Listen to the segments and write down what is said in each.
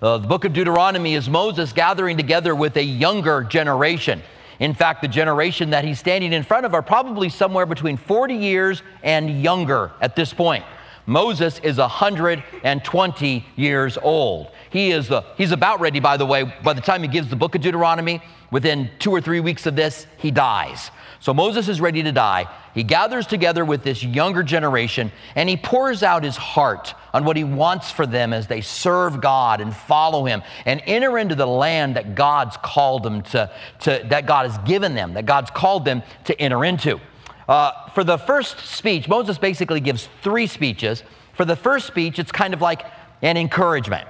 The book of Deuteronomy is Moses gathering together with a younger generation. In fact, the generation that he's standing in front of are probably somewhere between 40 years and younger at this point. Moses is 120 years old. He's about ready, by the way, by the time he gives the book of Deuteronomy, within 2 or 3 weeks of this, he dies. So Moses is ready to die. He gathers together with this younger generation, and he pours out his heart on what he wants for them as they serve God and follow him and enter into the land that God's called them that God has given them, that God's called them to enter into. For the first speech, Moses basically gives 3 speeches. For the first speech, it's kind of like an encouragement.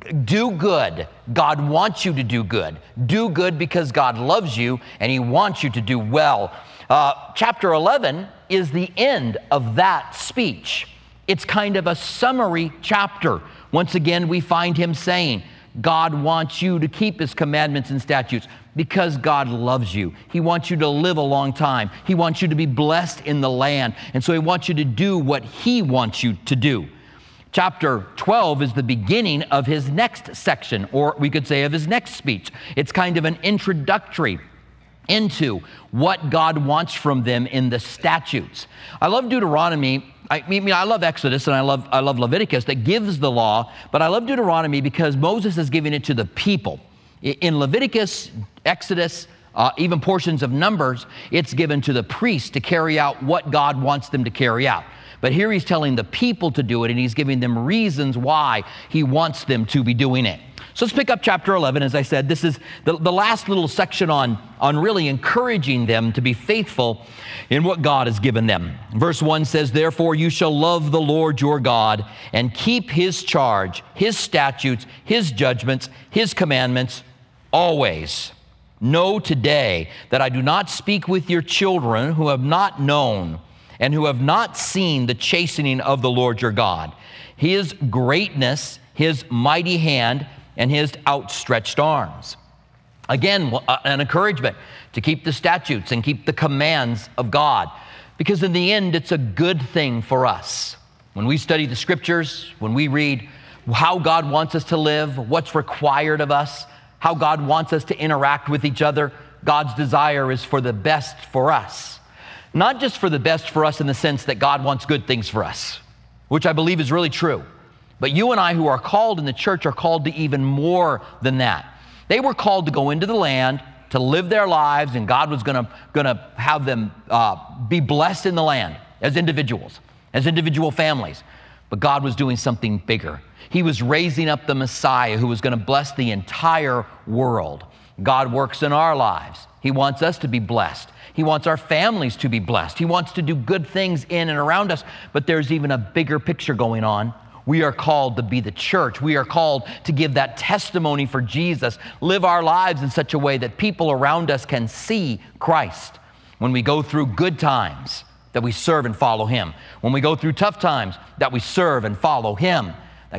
Do good. God wants you to do good. Do good because God loves you and he wants you to do well. Chapter 11 is the end of that speech. It's kind of a summary chapter. Once again, we find him saying, God wants you to keep his commandments and statutes because God loves you. He wants you to live a long time. He wants you to be blessed in the land. And so he wants you to do what he wants you to do. Chapter 12 is the beginning of his next section, or we could say of his next speech. It's kind of an introductory into what God wants from them in the statutes. I love Deuteronomy. I mean, I love Exodus and I love Leviticus that gives the law, but I love Deuteronomy because Moses is giving it to the people. In Leviticus, Exodus, even portions of Numbers, it's given to the priests to carry out what God wants them to carry out. But here he's telling the people to do it, and he's giving them reasons why he wants them to be doing it. So let's pick up chapter 11. As I said, this is the last little section on really encouraging them to be faithful in what God has given them. Verse 1 says, "Therefore you shall love the Lord your God and keep his charge, his statutes, his judgments, his commandments always. Know today that I do not speak with your children who have not known and who have not seen the chastening of the Lord your God, his greatness, his mighty hand, and his outstretched arms." Again, an encouragement to keep the statutes and keep the commands of God, because in the end, it's a good thing for us. When we study the scriptures, when we read how God wants us to live, what's required of us, how God wants us to interact with each other, God's desire is for the best for us. Not just for the best for us in the sense that God wants good things for us, which I believe is really true. But you and I who are called in the church are called to even more than that. They were called to go into the land, to live their lives, and God was going to have them be blessed in the land as individuals, as individual families. But God was doing something bigger. He was raising up the Messiah who was going to bless the entire world. God works in our lives. He wants us to be blessed. He wants our families to be blessed. He wants to do good things in and around us, but there's even a bigger picture going on. We are called to be the church. We are called to give that testimony for Jesus, live our lives in such a way that people around us can see Christ. When we go through good times, that we serve and follow him. When we go through tough times, that we serve and follow him.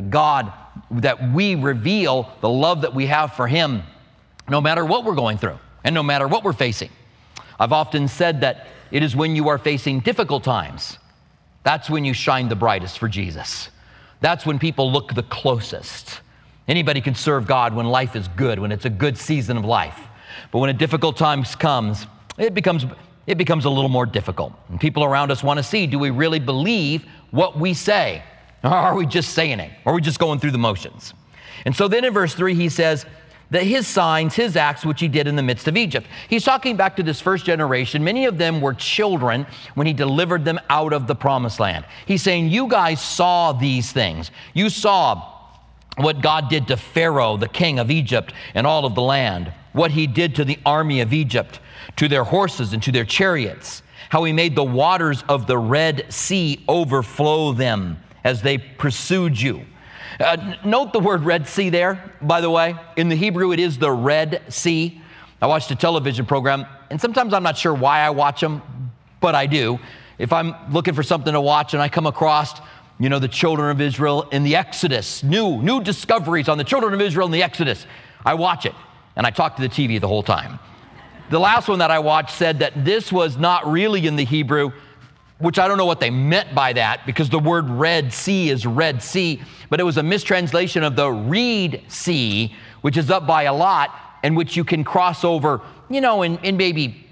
That we reveal the love that we have for him, no matter what we're going through and no matter what we're facing. I've often said that it is when you are facing difficult times, that's when you shine the brightest for Jesus. That's when people look the closest. Anybody can serve God when life is good, when it's a good season of life. But when a difficult time comes, it becomes a little more difficult. And people around us want to see, do we really believe what we say? Or are we just saying it? Or are we just going through the motions? And so then in verse 3, he says that his signs, his acts, which he did in the midst of Egypt. He's talking back to this first generation. Many of them were children when he delivered them out of the promised land. He's saying, you guys saw these things. You saw what God did to Pharaoh, the king of Egypt, and all of the land. What he did to the army of Egypt, to their horses and to their chariots. How he made the waters of the Red Sea overflow them as they pursued you. Note the word Red Sea there, by the way. In the Hebrew, it is the Red Sea. I watched a television program, and sometimes I'm not sure why I watch them, but I do. If I'm looking for something to watch and I come across, the children of Israel in the Exodus, new discoveries on the children of Israel in the Exodus, I watch it, and I talk to the TV the whole time. The last one that I watched said that this was not really in the Hebrew, which I don't know what they meant by that, because the word Red Sea is Red Sea, but it was a mistranslation of the Reed Sea, which is up by a lot, and which you can cross over, in maybe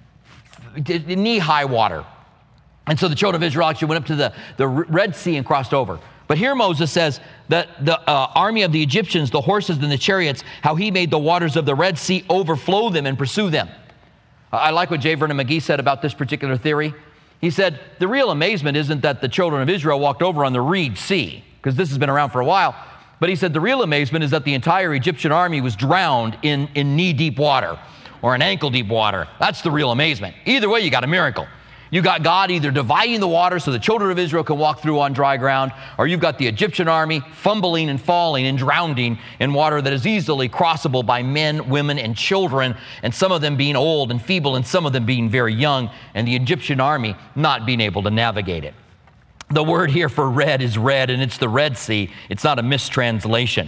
knee-high water. And so the children of Israel actually went up to the Red Sea and crossed over. But here Moses says that the army of the Egyptians, the horses and the chariots, how he made the waters of the Red Sea overflow them and pursue them. I like what J. Vernon McGee said about this particular theory. He said, the real amazement isn't that the children of Israel walked over on the Reed Sea, because this has been around for a while. But he said the real amazement is that the entire Egyptian army was drowned in knee-deep water or in ankle-deep water. That's the real amazement. Either way, you got a miracle. You got God either dividing the water so the children of Israel can walk through on dry ground, or you've got the Egyptian army fumbling and falling and drowning in water that is easily crossable by men, women, and children, and some of them being old and feeble and some of them being very young, and the Egyptian army not being able to navigate it. The word here for red is red, and it's the Red Sea. It's not a mistranslation.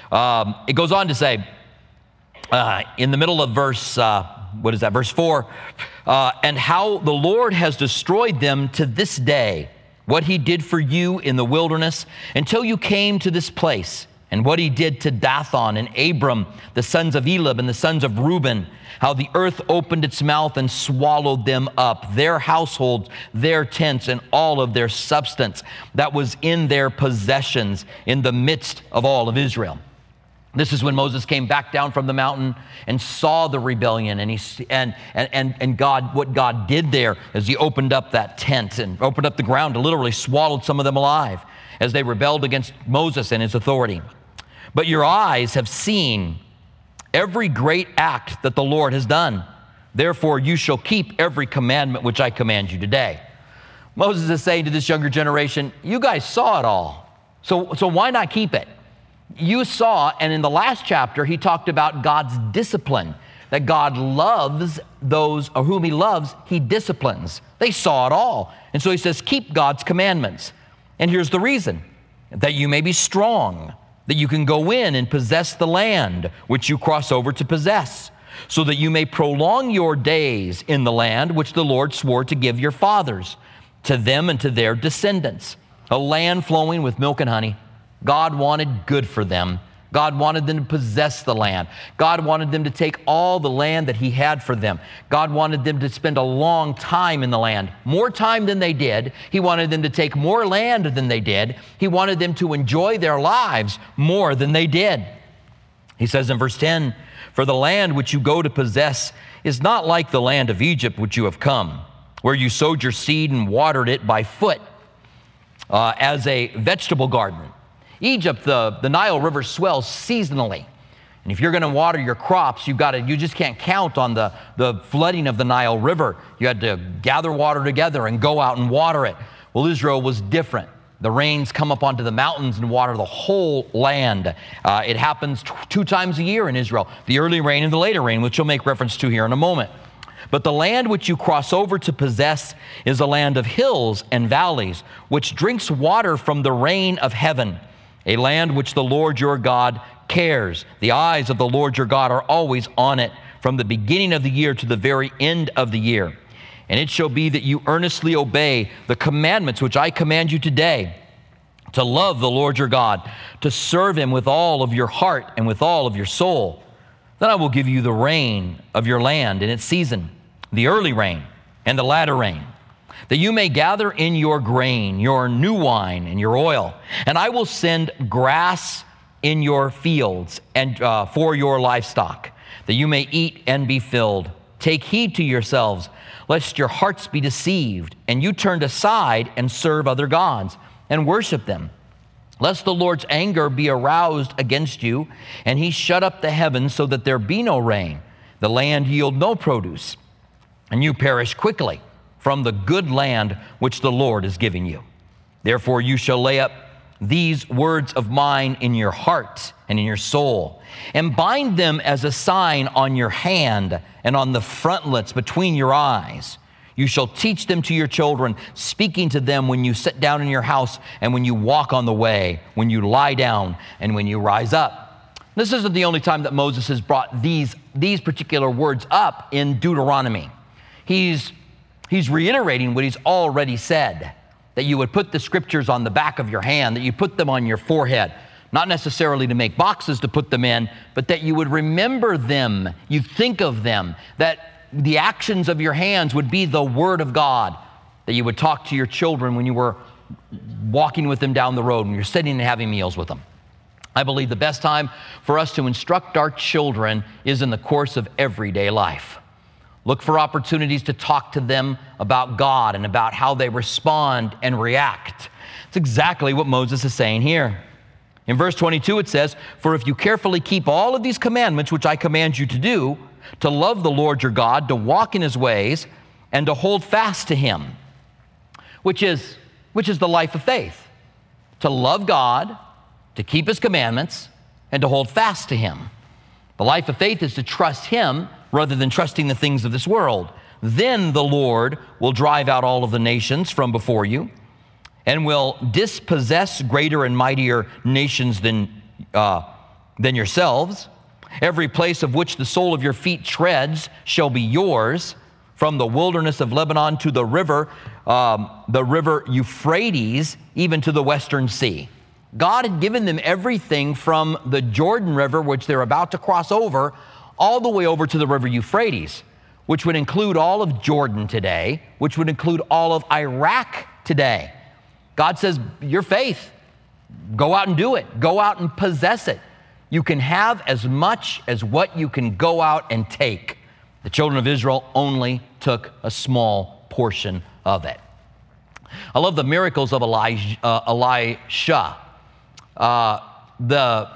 It goes on to say, in the middle of verse, verse 4, and how the Lord has destroyed them to this day, what he did for you in the wilderness until you came to this place, and what he did to Dathan and Abram, the sons of Elab and the sons of Reuben, how the earth opened its mouth and swallowed them up, their households, their tents, and all of their substance that was in their possessions in the midst of all of Israel. This is when Moses came back down from the mountain and saw the rebellion, and God, what God did there as he opened up that tent and opened up the ground and literally swallowed some of them alive as they rebelled against Moses and his authority. But your eyes have seen every great act that the Lord has done. Therefore, you shall keep every commandment which I command you today. Moses is saying to this younger generation, you guys saw it all, so why not keep it? You saw, and in the last chapter, he talked about God's discipline, that God loves those whom he loves, he disciplines. They saw it all. And so he says, keep God's commandments. And here's the reason, that you may be strong, that you can go in and possess the land which you cross over to possess, so that you may prolong your days in the land which the Lord swore to give your fathers, to them and to their descendants, a land flowing with milk and honey. God wanted good for them. God wanted them to possess the land. God wanted them to take all the land that he had for them. God wanted them to spend a long time in the land, more time than they did. He wanted them to take more land than they did. He wanted them to enjoy their lives more than they did. He says in verse 10, for the land which you go to possess is not like the land of Egypt which you have come, where you sowed your seed and watered it by foot as a vegetable garden. Egypt, the Nile River swells seasonally. And if you're going to water your crops, you just can't count on the flooding of the Nile River. You had to gather water together and go out and water it. Well, Israel was different. The rains come up onto the mountains and water the whole land. It happens 2 times a year in Israel, the early rain and the later rain, which you'll make reference to here in a moment. But the land which you cross over to possess is a land of hills and valleys, which drinks water from the rain of heaven. A land which the Lord your God cares. The eyes of the Lord your God are always on it, from the beginning of the year to the very end of the year. And it shall be that you earnestly obey the commandments which I command you today, to love the Lord your God, to serve him with all of your heart and with all of your soul. Then I will give you the rain of your land in its season, the early rain and the latter rain, that you may gather in your grain, your new wine, and your oil. And I will send grass in your fields and for your livestock, that you may eat and be filled. Take heed to yourselves, lest your hearts be deceived, and you turned aside and serve other gods and worship them. Lest the Lord's anger be aroused against you, and he shut up the heavens so that there be no rain, the land yield no produce, and you perish quickly from the good land which the Lord is giving you. Therefore you shall lay up these words of mine in your heart and in your soul, and bind them as a sign on your hand and on the frontlets between your eyes. You shall teach them to your children, speaking to them when you sit down in your house and when you walk on the way, when you lie down and when you rise up. This isn't the only time that Moses has brought these particular words up in Deuteronomy. He's He's reiterating what he's already said, that you would put the scriptures on the back of your hand, that you put them on your forehead, not necessarily to make boxes to put them in, but that you would remember them, you think of them, that the actions of your hands would be the Word of God, that you would talk to your children when you were walking with them down the road, when you're sitting and having meals with them. I believe the best time for us to instruct our children is in the course of everyday life. Look for opportunities to talk to them about God and about how they respond and react. It's exactly what Moses is saying here. In verse 22 it says, "For if you carefully keep all of these commandments which I command you to do, to love the Lord your God, to walk in his ways, and to hold fast to him," which is the life of faith. To love God, to keep his commandments, and to hold fast to him. The life of faith is to trust him rather than trusting the things of this world. Then the Lord will drive out all of the nations from before you and will dispossess greater and mightier nations than yourselves. Every place of which the sole of your feet treads shall be yours, from the wilderness of Lebanon to the river Euphrates, even to the western sea. God had given them everything from the Jordan River, which they're about to cross over, all the way over to the river Euphrates, which would include all of Jordan today, which would include all of Iraq today. God says, your faith, go out and do it. Go out and possess it. You can have as much as what you can go out and take. The children of Israel only took a small portion of it. I love the miracles of Elisha. The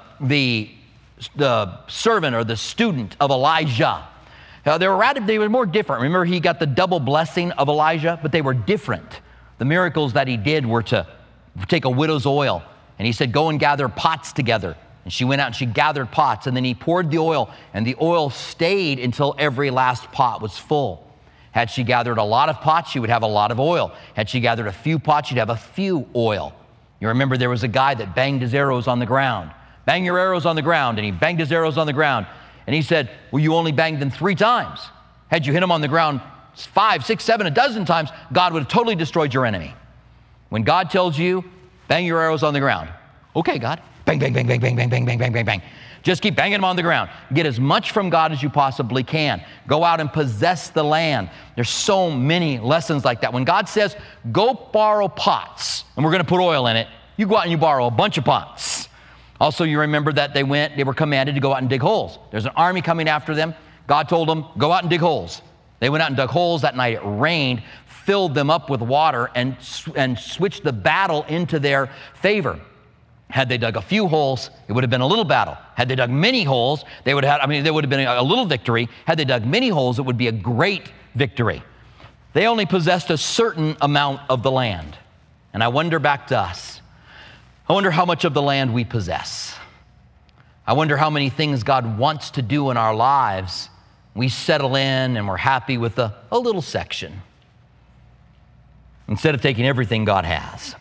servant or the student of Elijah. They were more different. Remember, he got the double blessing of Elijah, but they were different. The miracles that he did were to take a widow's oil, and he said, go and gather pots together. And she went out and she gathered pots, and then he poured the oil, and the oil stayed until every last pot was full. Had she gathered a lot of pots, she would have a lot of oil. Had she gathered a few pots, she'd have a few oil. You remember there was a guy that banged his arrows on the ground. Bang your arrows on the ground. And he banged his arrows on the ground. And he said, well, you only banged them 3 times. Had you hit them on the ground 5, 6, 7, a dozen times, God would have totally destroyed your enemy. When God tells you, bang your arrows on the ground. Okay, God. Bang, bang, bang, bang, bang, bang, bang, bang, bang, bang, bang. Just keep banging them on the ground. Get as much from God as you possibly can. Go out and possess the land. There's so many lessons like that. When God says, go borrow pots, and we're going to put oil in it, you go out and you borrow a bunch of pots. Also, you remember that they were commanded to go out and dig holes. There's an army coming after them. God told them, go out and dig holes. They went out and dug holes that night. It rained, filled them up with water, and switched the battle into their favor. Had they dug a few holes, it would have been a little battle. Had they dug many holes, there would have been a little victory. Had they dug many holes, it would be a great victory. They only possessed a certain amount of the land. And I wonder back to us. I wonder how much of the land we possess. I wonder how many things God wants to do in our lives. We settle in and we're happy with a little section instead of taking everything God has.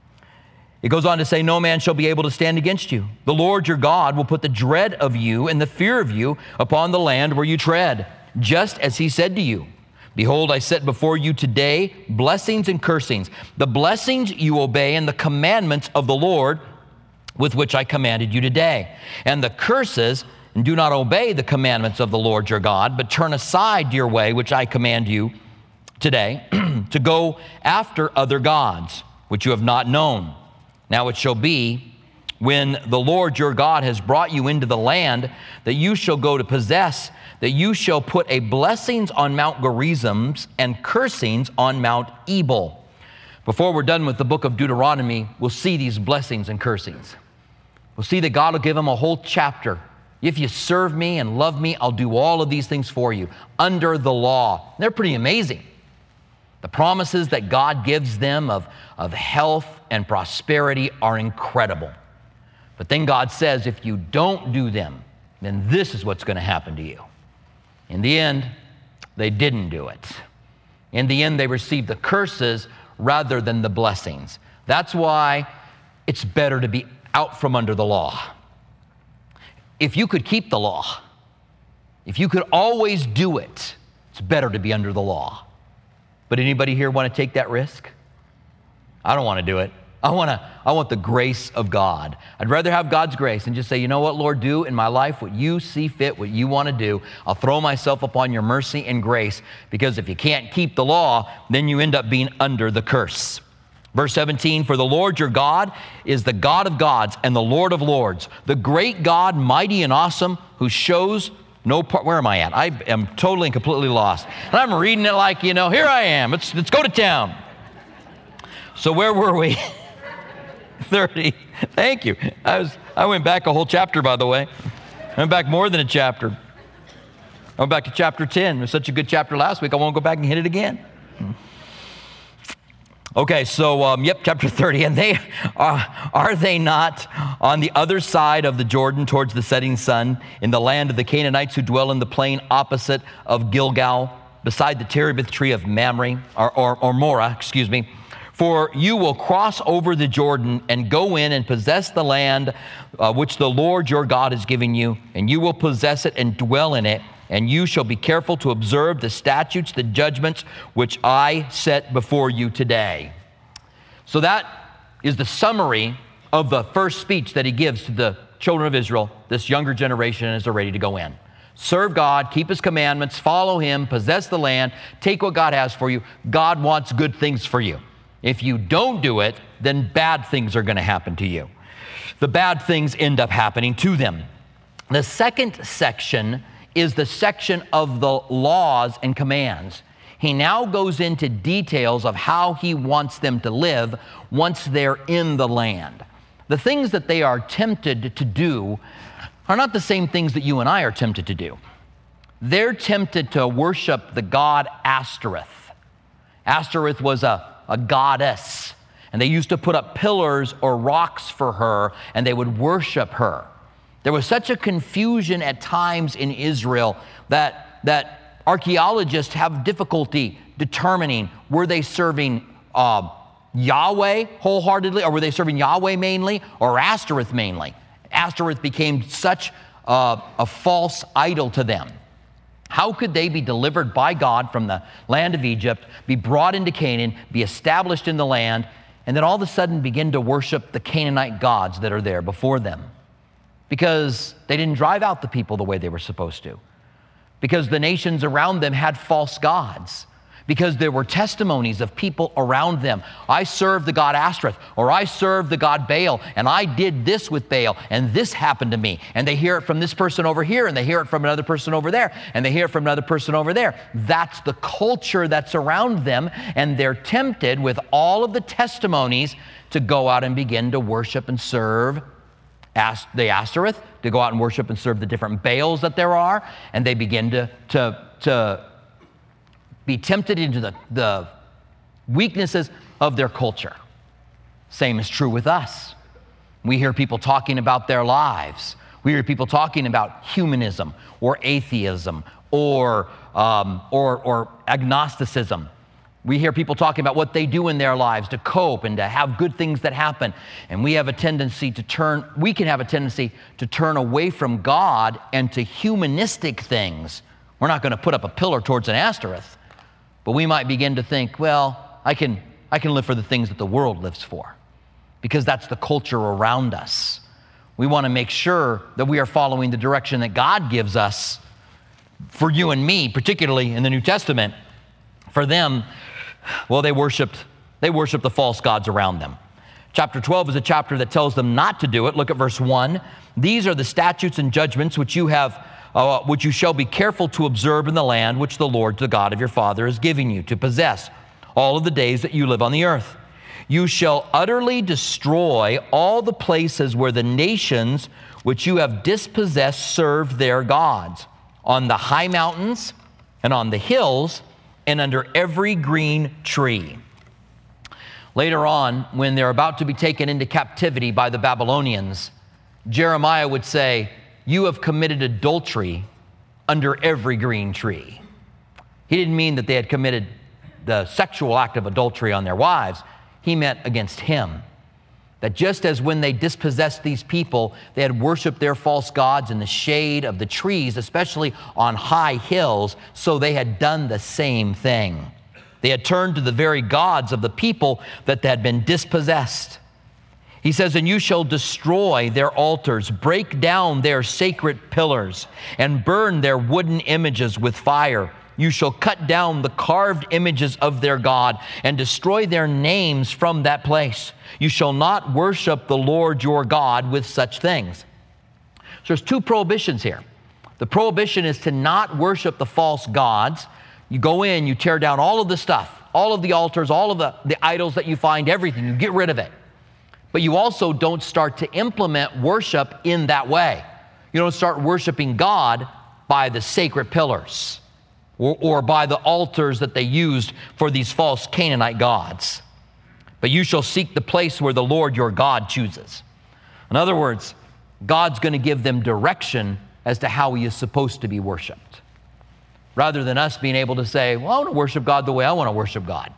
It goes on to say, no man shall be able to stand against you. The Lord your God will put the dread of you and the fear of you upon the land where you tread, just as he said to you. Behold, I set before you today blessings and cursings. The blessings you obey and the commandments of the Lord with which I commanded you today. And the curses, and do not obey the commandments of the Lord your God, but turn aside your way, which I command you today, to go after other gods, which you have not known. Now it shall be, when the Lord your God has brought you into the land that you shall go to possess, that you shall put a blessings on Mount Gerizim and cursings on Mount Ebal. Before we're done with the book of Deuteronomy, we'll see these blessings and cursings. We'll see that God will give them a whole chapter. If you serve me and love me, I'll do all of these things for you under the law. They're pretty amazing. The promises that God gives them of health and prosperity are incredible. But then God says, if you don't do them, then this is what's going to happen to you. In the end, they didn't do it. In the end, they received the curses rather than the blessings. That's why it's better to be out from under the law. If you could keep the law, if you could always do it, it's better to be under the law. But anybody here want to take that risk? I don't want to do it. I want the grace of God. I'd rather have God's grace and just say, you know what, Lord, do in my life what you see fit, what you want to do. I'll throw myself upon your mercy and grace, because if you can't keep the law, then you end up being under the curse. Verse 17, for the Lord your God is the God of gods and the Lord of lords, the great God, mighty and awesome, who shows no part. Where am I at? I am totally and completely lost. And I'm reading it like, here I am. Let's go to town. So where were we? 30. Thank you. I went back a whole chapter, by the way. I went back more than a chapter. I went back to chapter 10. It was such a good chapter last week, I won't go back and hit it again. Okay, so, chapter 30. And they are they not on the other side of the Jordan towards the setting sun, in the land of the Canaanites who dwell in the plain opposite of Gilgal, beside the terebinth tree of Mamre, or Morah, excuse me. For you will cross over the Jordan and go in and possess the land which the Lord your God is giving you, and you will possess it and dwell in it, and you shall be careful to observe the statutes, the judgments which I set before you today. So that is the summary of the first speech that he gives to the children of Israel, this younger generation, as they're ready to go in. Serve God, keep his commandments, follow him, possess the land, take what God has for you. God wants good things for you. If you don't do it, then bad things are going to happen to you. The bad things end up happening to them. The second section is the section of the laws and commands. He now goes into details of how he wants them to live once they're in the land. The things that they are tempted to do are not the same things that you and I are tempted to do. They're tempted to worship the god Ashtoreth. Ashtoreth was a goddess, and they used to put up pillars or rocks for her, and they would worship her. There was such a confusion at times in Israel that archaeologists have difficulty determining, were they serving Yahweh wholeheartedly, or were they serving Yahweh mainly, or Ashtoreth mainly? Ashtoreth became such a false idol to them. How could they be delivered by God from the land of Egypt, be brought into Canaan, be established in the land, and then all of a sudden begin to worship the Canaanite gods that are there before them? Because they didn't drive out the people the way they were supposed to. Because the nations around them had false gods. Because there were testimonies of people around them. I serve the god Ashtoreth, or I serve the god Baal, and I did this with Baal, and this happened to me. And they hear it from this person over here, and they hear it from another person over there, and they hear it from another person over there. That's the culture that's around them, and they're tempted with all of the testimonies to go out and begin to worship and serve the Ashtoreth, to go out and worship and serve the different Baals that there are, and they begin to be tempted into the weaknesses of their culture. Same is true with us. We hear people talking about their lives. We hear people talking about humanism or atheism or agnosticism. We hear people talking about what they do in their lives to cope and to have good things that happen. And we can have a tendency to turn away from God and to humanistic things. We're not going to put up a pillar towards an Ashtoreth. But we might begin to think, well, I can live for the things that the world lives for, because that's the culture around us. We want to make sure that we are following the direction that God gives us for you and me, particularly in the New Testament. For them, well, they worshiped the false gods around them. Chapter 12 is a chapter that tells them not to do it. Look at verse 1. These are the statutes and judgments which you shall be careful to observe in the land which the Lord, the God of your father, is giving you to possess all of the days that you live on the earth. You shall utterly destroy all the places where the nations which you have dispossessed serve their gods, on the high mountains and on the hills and under every green tree. Later on, when they're about to be taken into captivity by the Babylonians, Jeremiah would say, you have committed adultery under every green tree. He didn't mean that they had committed the sexual act of adultery on their wives. He meant against him. That just as when they dispossessed these people, they had worshiped their false gods in the shade of the trees, especially on high hills, so they had done the same thing. They had turned to the very gods of the people that had been dispossessed. He says, and you shall destroy their altars, break down their sacred pillars, and burn their wooden images with fire. You shall cut down the carved images of their God and destroy their names from that place. You shall not worship the Lord your God with such things. So there's two prohibitions here. The prohibition is to not worship the false gods. You go in, you tear down all of the stuff, all of the altars, all of the idols that you find, everything. You get rid of it. But you also don't start to implement worship in that way. You don't start worshiping God by the sacred pillars or by the altars that they used for these false Canaanite gods. But you shall seek the place where the Lord your God chooses. In other words, God's going to give them direction as to how he is supposed to be worshiped. Rather than us being able to say, well, I want to worship God the way I want to worship God.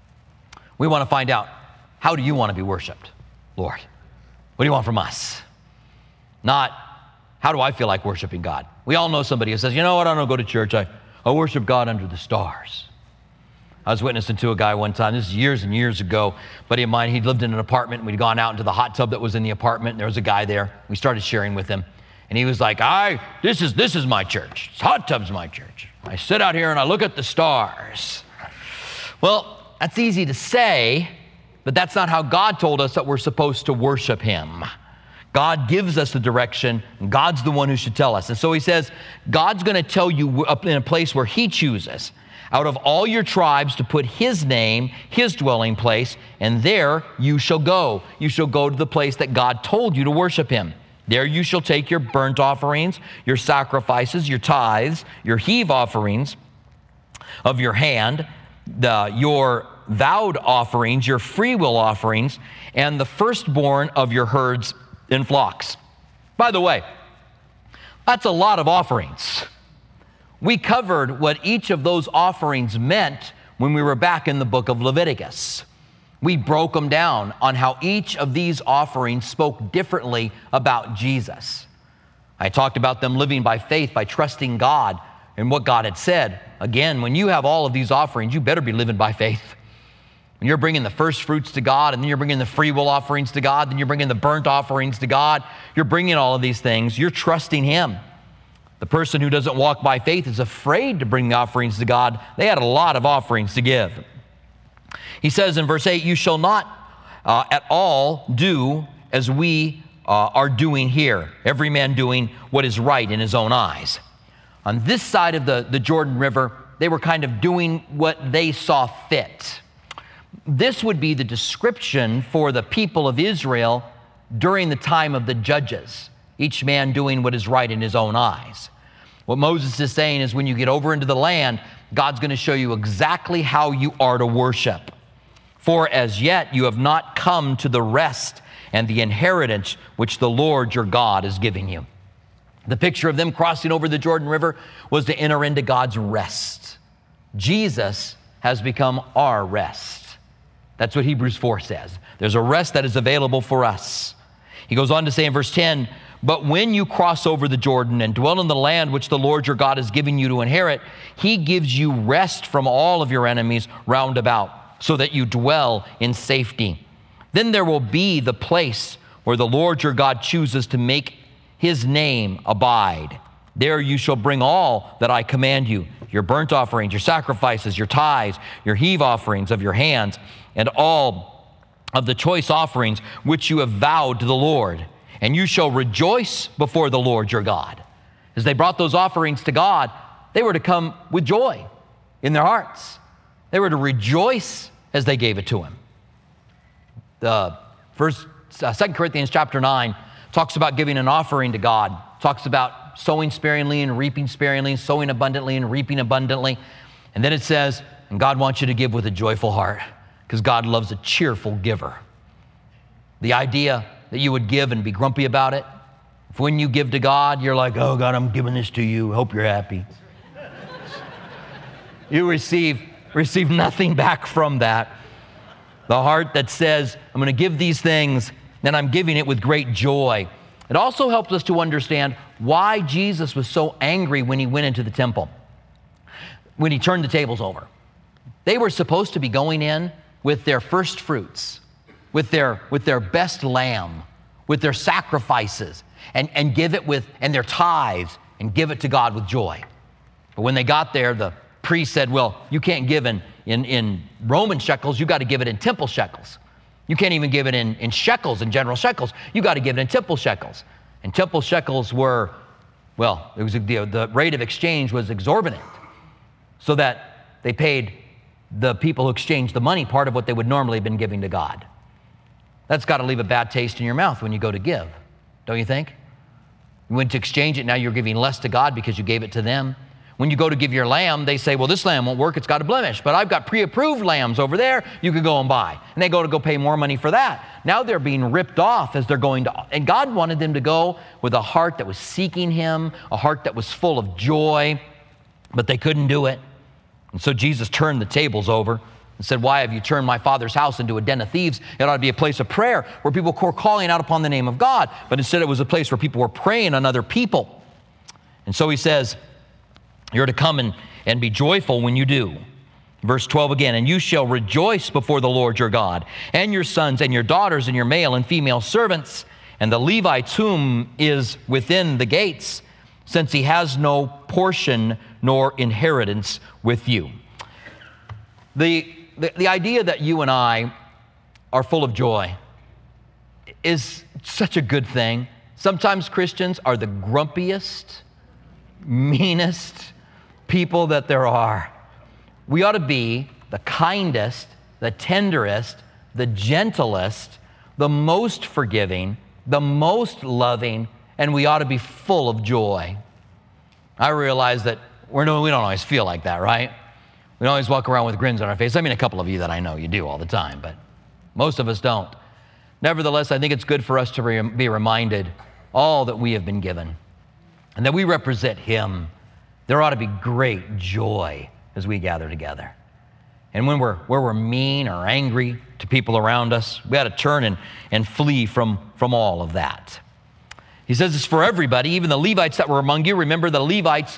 We want to find out, how do you want to be worshiped, Lord? What do you want from us? Not, how do I feel like worshiping God? We all know somebody who says, you know what, I don't go to church. I worship God under the stars. I was witnessing to a guy one time, this is years and years ago, a buddy of mine, he'd lived in an apartment, and we'd gone out into the hot tub that was in the apartment, and there was a guy there. We started sharing with him, and he was like, this is my church. Hot tub's my church. I sit out here and I look at the stars. Well, that's easy to say, but that's not how God told us that we're supposed to worship him. God gives us the direction, and God's the one who should tell us. And so he says, God's going to tell you up in a place where he chooses, out of all your tribes, to put his name, his dwelling place, and there you shall go. You shall go to the place that God told you to worship him. There you shall take your burnt offerings, your sacrifices, your tithes, your heave offerings of your hand, your vowed offerings, your freewill offerings, and the firstborn of your herds and flocks. By the way, that's a lot of offerings. We covered what each of those offerings meant when we were back in the book of Leviticus. We broke them down on how each of these offerings spoke differently about Jesus. I talked about them living by faith, by trusting God and what God had said. Again, when you have all of these offerings, you better be living by faith. When you're bringing the first fruits to God, and then you're bringing the free will offerings to God, then you're bringing the burnt offerings to God, you're bringing all of these things, you're trusting him. The person who doesn't walk by faith is afraid to bring the offerings to God. They had a lot of offerings to give. He says in verse 8, you shall not at all do as we are doing here, every man doing what is right in his own eyes. On this side of the Jordan River, they were kind of doing what they saw fit. This would be the description for the people of Israel during the time of the judges, each man doing what is right in his own eyes. What Moses is saying is when you get over into the land, God's going to show you exactly how you are to worship. For as yet you have not come to the rest and the inheritance which the Lord your God is giving you. The picture of them crossing over the Jordan River was to enter into God's rest. Jesus has become our rest. That's what Hebrews 4 says. There's a rest that is available for us. He goes on to say in verse 10, but when you cross over the Jordan and dwell in the land which the Lord your God is giving you to inherit, he gives you rest from all of your enemies round about, so that you dwell in safety. Then there will be the place where the Lord your God chooses to make his name abide. There you shall bring all that I command you, your burnt offerings, your sacrifices, your tithes, your heave offerings of your hands, and all of the choice offerings which you have vowed to the Lord. And you shall rejoice before the Lord your God. As they brought those offerings to God, they were to come with joy in their hearts. They were to rejoice as they gave it to him. The 2 Corinthians chapter 9 talks about giving an offering to God, talks about sowing sparingly and reaping sparingly, sowing abundantly and reaping abundantly. And then it says, and God wants you to give with a joyful heart, because God loves a cheerful giver. The idea that you would give and be grumpy about it, if when you give to God, you're like, oh God, I'm giving this to you, hope you're happy. You receive nothing back from that. The heart that says, I'm going to give these things, and I'm giving it with great joy. It also helps us to understand why Jesus was so angry when he went into the temple, when he turned the tables over. They were supposed to be going in with their first fruits, with their best lamb, with their sacrifices, and give it with, and their tithes, and give it to God with joy. But when they got there, the priest said, well, you can't give in Roman shekels, you got to give it in temple shekels. You can't even give it in shekels, in general shekels. You got to give it in temple shekels. And temple shekels were, well, it was the rate of exchange was exorbitant, so that they paid the people who exchanged the money part of what they would normally have been giving to God. That's got to leave a bad taste in your mouth when you go to give, don't you think? You went to exchange it, now you're giving less to God because you gave it to them. When you go to give your lamb, they say, well, this lamb won't work, it's got a blemish, but I've got pre-approved lambs over there you can go and buy. And they go pay more money for that. Now they're being ripped off as they're going to, and God wanted them to go with a heart that was seeking Him, a heart that was full of joy, but they couldn't do it. And so Jesus turned the tables over and said, why have you turned my Father's house into a den of thieves? It ought to be a place of prayer where people were calling out upon the name of God, but instead it was a place where people were preying on other people. And so He says, you're to come and be joyful when you do. Verse 12 again, and you shall rejoice before the Lord your God, and your sons and your daughters and your male and female servants, and the Levites whom is within the gates, since he has no portion nor inheritance with you. The idea that you and I are full of joy is such a good thing. Sometimes Christians are the grumpiest, meanest people that there are. We ought to be the kindest, the tenderest, the gentlest, the most forgiving, the most loving, and we ought to be full of joy. I realize that we don't always feel like that, right? We don't always walk around with grins on our face. I mean, a couple of you that I know, you do all the time, but most of us don't. Nevertheless, I think it's good for us to be reminded all that we have been given and that we represent Him. There ought to be great joy as we gather together. And when we're mean or angry to people around us, we ought to turn and flee from all of that. He says it's for everybody, even the Levites that were among you. Remember, the Levites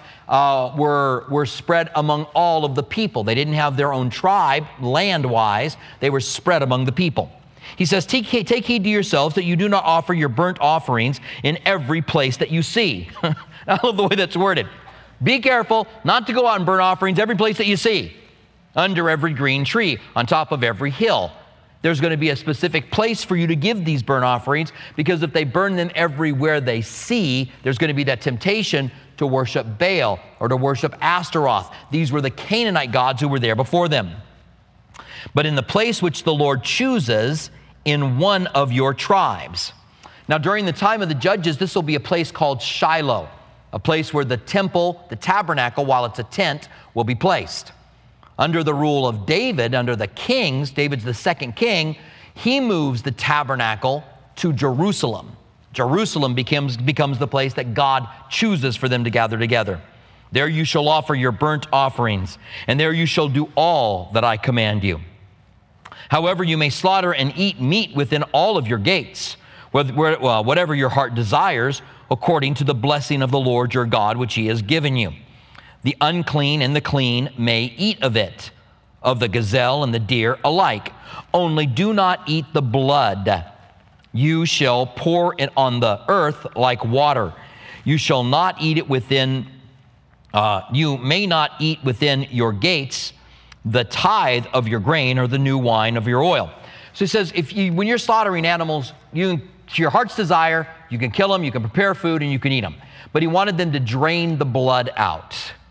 were spread among all of the people. They didn't have their own tribe, land-wise. They were spread among the people. He says, take heed to yourselves that you do not offer your burnt offerings in every place that you see. I love the way that's worded. Be careful not to go out and burn offerings every place that you see, under every green tree, on top of every hill. There's going to be a specific place for you to give these burnt offerings, because if they burn them everywhere they see, there's going to be that temptation to worship Baal or to worship Astaroth. These were the Canaanite gods who were there before them. But in the place which the Lord chooses in one of your tribes. Now, during the time of the judges, this will be a place called Shiloh, a place where the temple, the tabernacle, while it's a tent, will be placed. Under the rule of David, under the kings, David's the second king, he moves the tabernacle to Jerusalem. Jerusalem becomes the place that God chooses for them to gather together. There you shall offer your burnt offerings, and there you shall do all that I command you. However, you may slaughter and eat meat within all of your gates, whatever your heart desires, according to the blessing of the Lord your God, which He has given you. The unclean and the clean may eat of it, of the gazelle and the deer alike. Only do not eat the blood. You shall pour it on the earth like water. You shall not eat it within, you may not eat within your gates the tithe of your grain or the new wine of your oil. So he says, when you're slaughtering animals, to your heart's desire, you can kill them, you can prepare food, and you can eat them. But he wanted them to drain the blood out.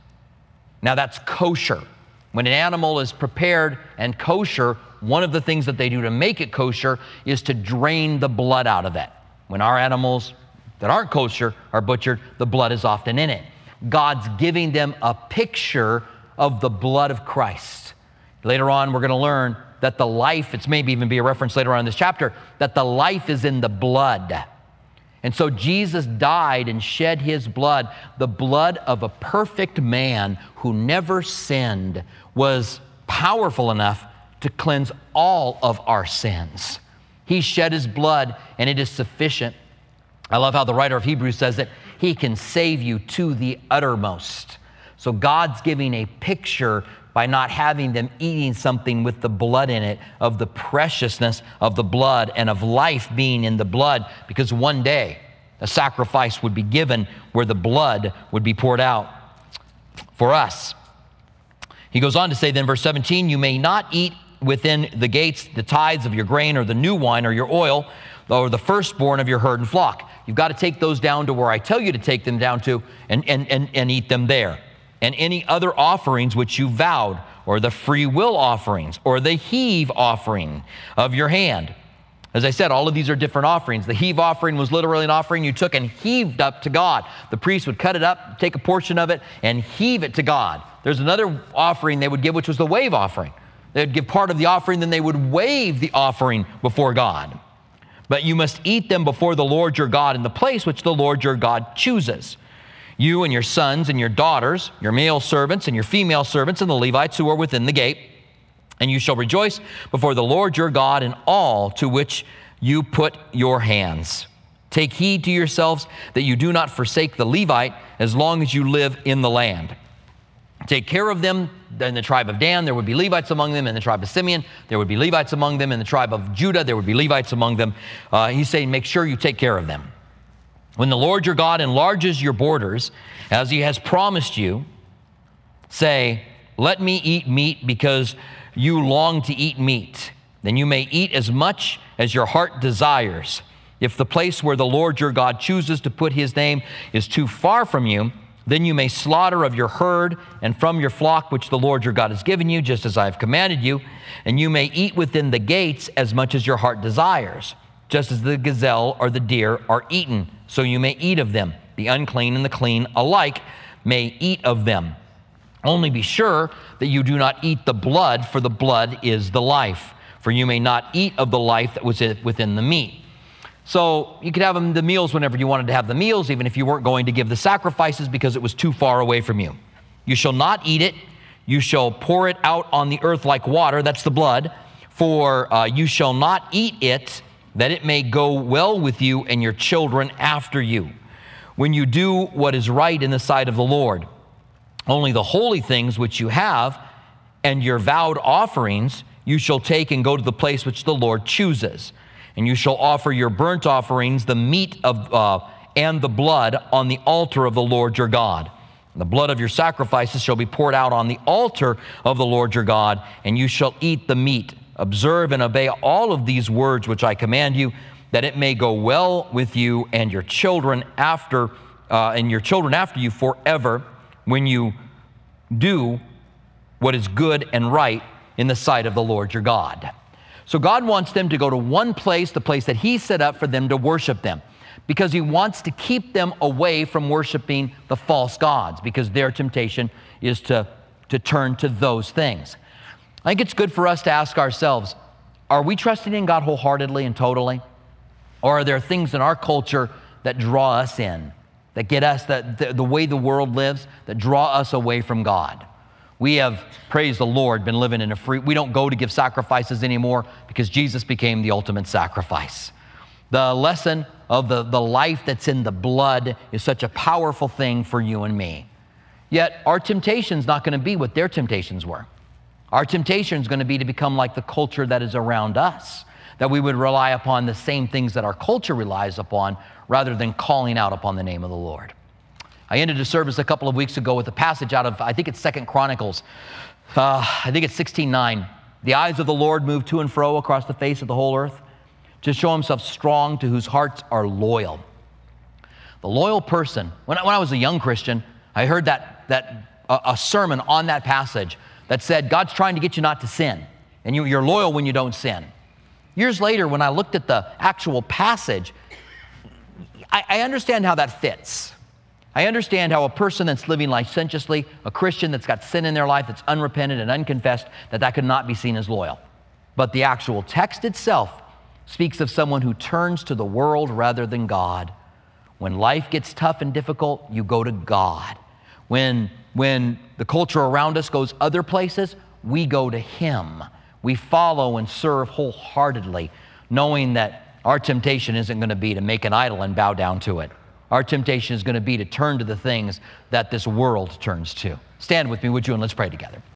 Now that's kosher. When an animal is prepared and kosher, one of the things that they do to make it kosher is to drain the blood out of it. When our animals that aren't kosher are butchered, the blood is often in it. God's giving them a picture of the blood of Christ. Later on, we're going to learn that the life, it's maybe even be a reference later on in this chapter, that the life is in the blood. And so Jesus died and shed His blood. The blood of a perfect man who never sinned was powerful enough to cleanse all of our sins. He shed His blood, and it is sufficient. I love how the writer of Hebrews says that He can save you to the uttermost. So God's giving a picture by not having them eating something with the blood in it, of the preciousness of the blood and of life being in the blood, because one day a sacrifice would be given where the blood would be poured out for us. He goes on to say then, verse 17, you may not eat within the gates the tithes of your grain or the new wine or your oil or the firstborn of your herd and flock. You've got to take those down to where I tell you to take them down to and eat them there. And any other offerings which you vowed, or the free will offerings, or the heave offering of your hand. As I said, all of these are different offerings. The heave offering was literally an offering you took and heaved up to God. The priest would cut it up, take a portion of it, and heave it to God. There's another offering they would give, which was the wave offering. They would give part of the offering, then they would wave the offering before God. But you must eat them before the Lord your God in the place which the Lord your God chooses. You and your sons and your daughters, your male servants and your female servants, and the Levites who are within the gate. And you shall rejoice before the Lord your God in all to which you put your hands. Take heed to yourselves that you do not forsake the Levite as long as you live in the land. Take care of them. In the tribe of Dan, there would be Levites among them. In the tribe of Simeon, there would be Levites among them. In the tribe of Judah, there would be Levites among them. He's saying, make sure you take care of them. When the Lord your God enlarges your borders, as he has promised you, say, let me eat meat because you long to eat meat. Then you may eat as much as your heart desires. If the place where the Lord your God chooses to put his name is too far from you, then you may slaughter of your herd and from your flock which the Lord your God has given you, just as I have commanded you, and you may eat within the gates as much as your heart desires, just as the gazelle or the deer are eaten, so you may eat of them. The unclean and the clean alike may eat of them. Only be sure that you do not eat the blood, for the blood is the life. For you may not eat of the life that was within the meat. So you could have the meals whenever you wanted to have the meals, even if you weren't going to give the sacrifices because it was too far away from you. You shall not eat it. You shall pour it out on the earth like water. That's the blood. For you shall not eat it, that it may go well with you and your children after you, when you do what is right in the sight of the Lord. Only the holy things which you have and your vowed offerings you shall take and go to the place which the Lord chooses. And you shall offer your burnt offerings, the meat of and the blood on the altar of the Lord your God. And the blood of your sacrifices shall be poured out on the altar of the Lord your God, and you shall eat the meat. Observe and obey all of these words which I command you, that it may go well with you and your children after you forever, when you do what is good and right in the sight of the Lord your God. So God wants them to go to one place, the place that he set up for them to worship them, because he wants to keep them away from worshiping the false gods, because their temptation is to turn to those things. I think it's good for us to ask ourselves, are we trusting in God wholeheartedly and totally? Or are there things in our culture that draw us in, that get us, the way the world lives, that draw us away from God? We have, praise the Lord, been living in a free, we don't go to give sacrifices anymore because Jesus became the ultimate sacrifice. The lesson of the life that's in the blood is such a powerful thing for you and me. Yet our temptation's not going to be what their temptations were. Our temptation is going to be to become like the culture that is around us, that we would rely upon the same things that our culture relies upon rather than calling out upon the name of the Lord. I ended a service a couple of weeks ago with a passage out of, I think it's 2 Chronicles. I think it's 16:9. The eyes of the Lord move to and fro across the face of the whole earth to show himself strong to whose hearts are loyal. The loyal person, when I was a young Christian, I heard a sermon on that passage that said, God's trying to get you not to sin, and you're loyal when you don't sin. Years later, when I looked at the actual passage, I understand how that fits. I understand how a person that's living licentiously, a Christian that's got sin in their life, that's unrepentant and unconfessed, that could not be seen as loyal. But the actual text itself speaks of someone who turns to the world rather than God. When life gets tough and difficult, you go to God. When the culture around us goes other places, we go to him. We follow and serve wholeheartedly, knowing that our temptation isn't going to be to make an idol and bow down to it. Our temptation is going to be to turn to the things that this world turns to. Stand with me, would you, and let's pray together.